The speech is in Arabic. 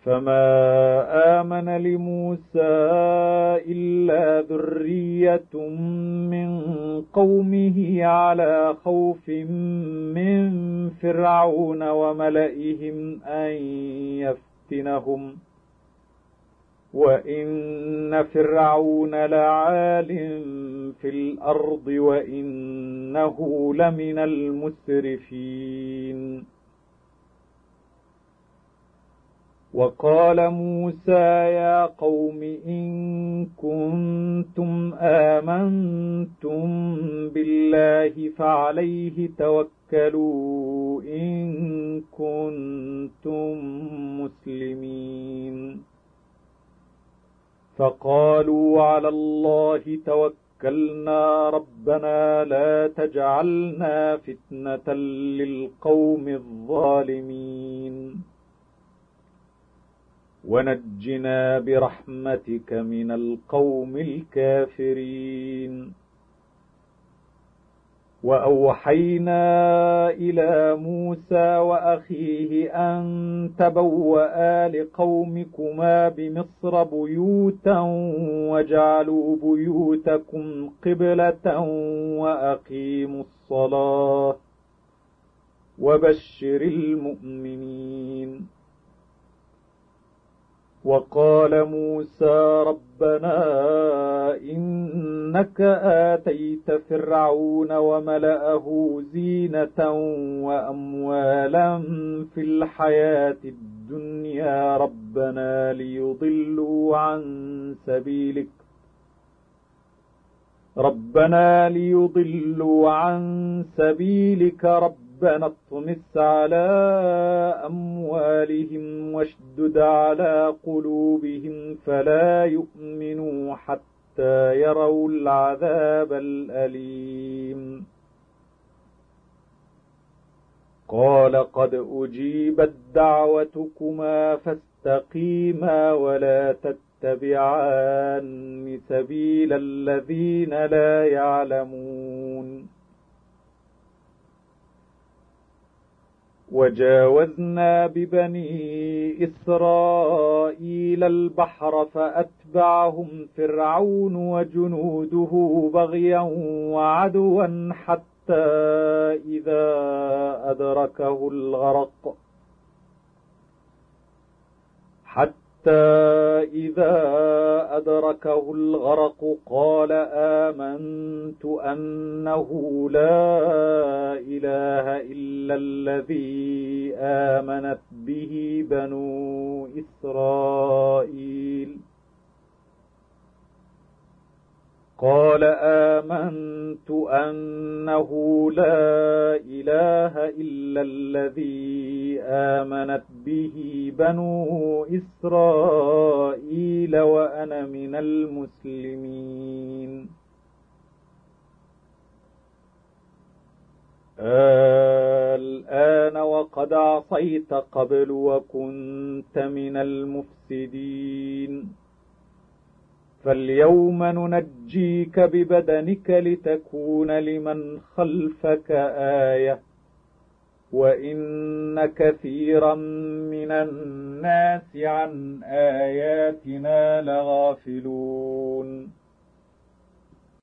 فما آمن لموسى إلا ذرية من قومه على خوف من فرعون وملئهم أن يفتنهم وإن فرعون لعال في الأرض وإنه لمن المسرفين. وقال موسى يا قوم إن كنتم آمنتم بالله فعليه توكلوا إن كنتم مسلمين. فقالوا على الله توكلنا ربنا لا تجعلنا فتنة للقوم الظالمين ونجنا برحمتك من القوم الكافرين. وأوحينا إلى موسى وأخيه أن تبوأ لقومكما بمصر بيوتا واجعلوا بيوتكم قبلة وأقيموا الصلاة وبشر المؤمنين. وقال موسى ربنا إنك آتيت فرعون وملأه زينة وأموالا في الحياة الدنيا ربنا ليضلوا عن سبيلك ربنا اطمس على أموالهم واشدد على قلوبهم فلا يؤمنوا حتى يروا العذاب الأليم. قال قد أجيبت دعوتكما فاستقيما ولا تتبعان سبيل الذين لا يعلمون. وجاوزنا ببني إسرائيل البحر فأتبعهم فرعون وجنوده بغيا وعدوا حتى إذا أدركه الغرق قال آمنت أنه لا إله إلا الذي آمنت به بنو إسرائيل وأنا من المسلمين. الآن وقد عصيت قبل وكنت من المفسدين فاليوم ننجيك ببدنك لتكون لمن خلفك آية وإن كثيرا من الناس عن آياتنا لغافلون.